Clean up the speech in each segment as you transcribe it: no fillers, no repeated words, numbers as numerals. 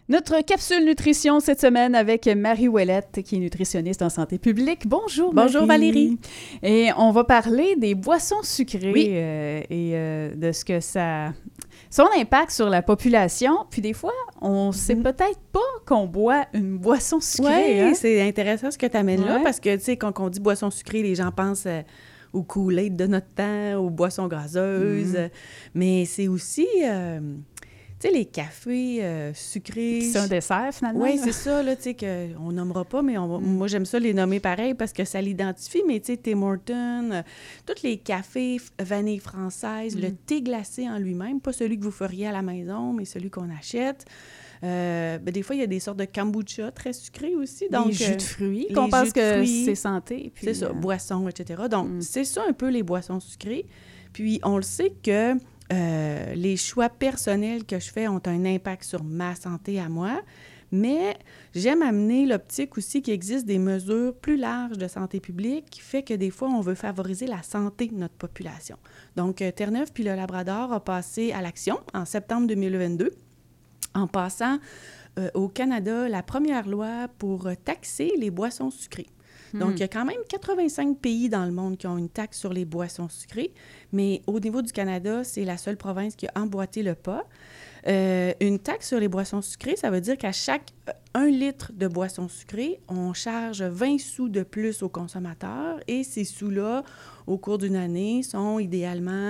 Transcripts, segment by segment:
Notre capsule nutrition cette semaine avec Marie Ouellette, qui est nutritionniste en santé publique. Bonjour Marie. Bonjour Valérie. Et on va parler des boissons sucrées oui. Et de ce que ça... son impact sur la population. Puis des fois, on sait peut-être pas qu'on boit une boisson sucrée. Oui, hein? c'est intéressant ce que tu amènes là, parce que, tu sais, quand on dit boisson sucrée, les gens pensent au Kool-Aid de notre temps, aux boissons gazeuses. Mais c'est aussi... tu sais, les cafés sucrés... C'est un dessert, finalement. Oui, c'est ça, là, tu sais, qu'on nommera pas, mais moi, j'aime ça les nommer pareil parce que ça l'identifie, mais tu sais, Tim Hortons, tous les cafés vanille française, le thé glacé en lui-même, pas celui que vous feriez à la maison, mais celui qu'on achète. Des fois, il y a des sortes de kombucha très sucrés aussi. Donc, les jus de fruits, qu'on pense que c'est santé. Puis, c'est ça, boissons, etc. Donc, c'est ça un peu les boissons sucrées. Puis, on le sait que les choix personnels que je fais ont un impact sur ma santé à moi, mais j'aime amener l'optique aussi qu'il existe des mesures plus larges de santé publique qui fait que des fois, on veut favoriser la santé de notre population. Donc, Terre-Neuve puis le Labrador a passé à l'action en septembre 2022 en passant au Canada la première loi pour taxer les boissons sucrées. Donc, il y a quand même 85 pays dans le monde qui ont une taxe sur les boissons sucrées, mais au niveau du Canada, c'est la seule province qui a emboîté le pas. Une taxe sur les boissons sucrées, ça veut dire qu'à chaque 1 litre de boisson sucrée, on charge 20 sous de plus aux consommateurs et ces sous-là, au cours d'une année, sont idéalement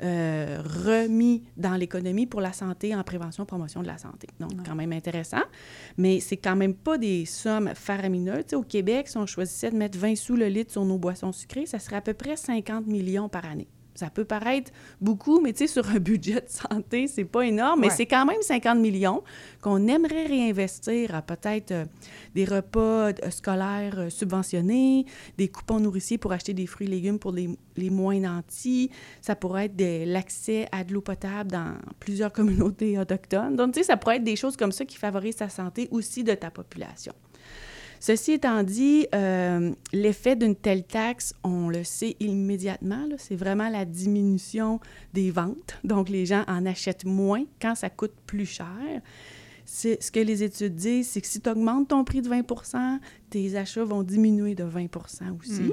remis dans l'économie pour la santé en prévention, promotion de la santé. Donc, quand même intéressant, mais c'est quand même pas des sommes faramineuses. Tu sais, au Québec, si on choisissait de mettre 20 sous le litre sur nos boissons sucrées, ça serait à peu près 50 millions par année. Ça peut paraître beaucoup, mais tu sais, sur un budget de santé, c'est pas énorme, mais c'est quand même 50 millions qu'on aimerait réinvestir à peut-être des repas scolaires subventionnés, des coupons nourriciers pour acheter des fruits et légumes pour les moins nantis. Ça pourrait être l'accès à de l'eau potable dans plusieurs communautés autochtones. Donc, tu sais, ça pourrait être des choses comme ça qui favorisent ta santé aussi de ta population. Ceci étant dit, l'effet d'une telle taxe, on le sait immédiatement, là, c'est vraiment la diminution des ventes. Donc, les gens en achètent moins quand ça coûte plus cher. Ce que les études disent, c'est que si tu augmentes ton prix de 20 %, tes achats vont diminuer de 20 % aussi.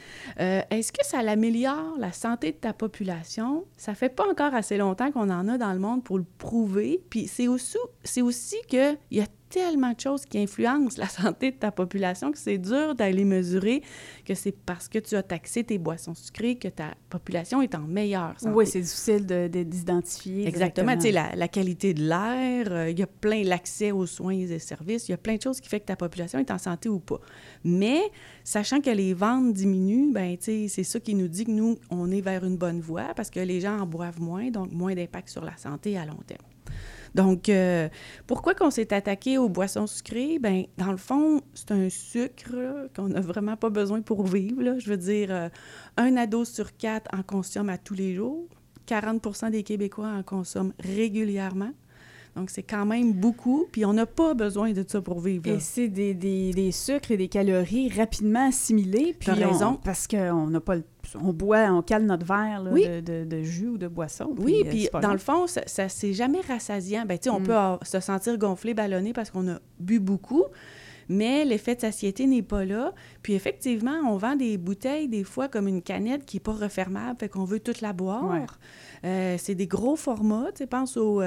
Est-ce que ça améliore la santé de ta population? Ça fait pas encore assez longtemps qu'on en a dans le monde pour le prouver. Puis c'est aussi qu'il y a tellement de choses qui influencent la santé de ta population que c'est dur d'aller mesurer que c'est parce que tu as taxé tes boissons sucrées que ta population est en meilleure santé. Oui, c'est difficile d'identifier. Exactement. Tu sais, la qualité de l'air, il y a l'accès aux soins et services, il y a plein de choses qui font que ta population est en santé ou pas. Mais, sachant que les ventes diminuent, bien, tu sais, c'est ça qui nous dit que nous, on est vers une bonne voie parce que les gens en boivent moins, donc moins d'impact sur la santé à long terme. Donc, pourquoi qu'on s'est attaqué aux boissons sucrées? Bien, dans le fond, c'est un sucre là, qu'on n'a vraiment pas besoin pour vivre. Là. Je veux dire, 1 ado sur 4 en consomme à tous les jours. 40 % des Québécois en consomment régulièrement. Donc, c'est quand même beaucoup, puis on n'a pas besoin de ça pour vivre. Là. Et c'est des sucres et des calories rapidement assimilés. Puis t'as raison. Parce qu'on n'a pas on cale notre verre là, de jus ou de boisson. Oui, puis dans le fond, ça c'est jamais rassasiant. Bien, tu sais, on peut se sentir gonflé, ballonné parce qu'on a bu beaucoup, mais l'effet de satiété n'est pas là. Puis effectivement, on vend des bouteilles des fois comme une canette qui n'est pas refermable, fait qu'on veut toute la boire. C'est des gros formats, tu sais, pense au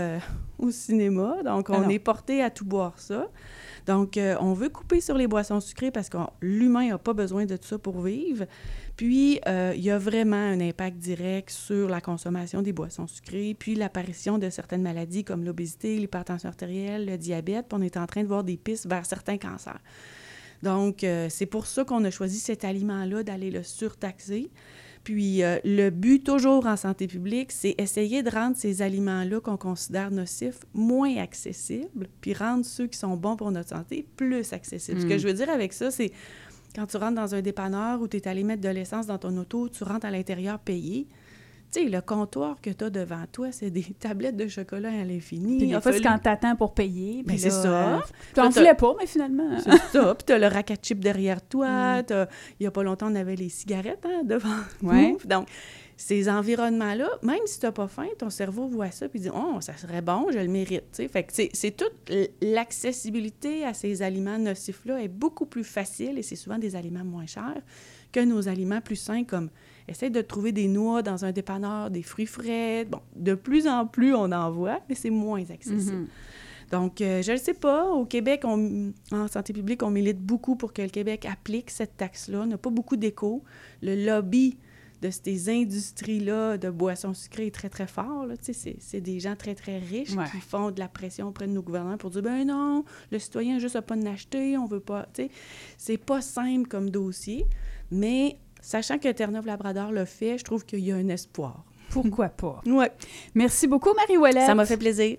cinéma, donc on est porté à tout boire ça. Donc, on veut couper sur les boissons sucrées parce que l'humain n'a pas besoin de ça pour vivre. Puis, il y a vraiment un impact direct sur la consommation des boissons sucrées, puis l'apparition de certaines maladies comme l'obésité, l'hypertension artérielle, le diabète, puis on est en train de voir des pistes vers certains cancers. Donc, c'est pour ça qu'on a choisi cet aliment-là, d'aller le surtaxer. Puis, le but, toujours en santé publique, c'est essayer de rendre ces aliments-là qu'on considère nocifs moins accessibles, puis rendre ceux qui sont bons pour notre santé plus accessibles. Ce que je veux dire avec ça, c'est quand tu rentres dans un dépanneur où tu es allé mettre de l'essence dans ton auto, tu rentres à l'intérieur payé. Tu sais, le comptoir que tu as devant toi, c'est des tablettes de chocolat à l'infini. Puis des fois, c'est quand t'attends pour payer. Bien, c'est ça. Tu n'en voulais pas, mais finalement... C'est ça. Puis tu as le rack à chips derrière toi. Il n'y a pas longtemps, on avait les cigarettes devant nous. Donc, ces environnements-là, même si tu n'as pas faim, ton cerveau voit ça puis dit « Oh, ça serait bon, je le mérite. » Fait que c'est toute l'accessibilité à ces aliments nocifs-là est beaucoup plus facile et c'est souvent des aliments moins chers que nos aliments plus sains comme essaye de trouver des noix dans un dépanneur, des fruits frais. Bon, de plus en plus, on en voit, mais c'est moins accessible. Donc, je ne sais pas. Au Québec, en santé publique, on milite beaucoup pour que le Québec applique cette taxe-là. On n'a pas beaucoup d'écho. Le lobby de ces industries-là de boissons sucrées est très, très fort. Là. C'est des gens très, très riches qui font de la pression auprès de nos gouvernements pour dire « Ben non, le citoyen juste n'a pas de l'acheter, on veut pas... » C'est pas simple comme dossier, mais sachant que Terre-Neuve-Labrador le fait, je trouve qu'il y a un espoir. Pourquoi pas? Ouais. Merci beaucoup, Marie-Ouellette. Ça m'a fait plaisir.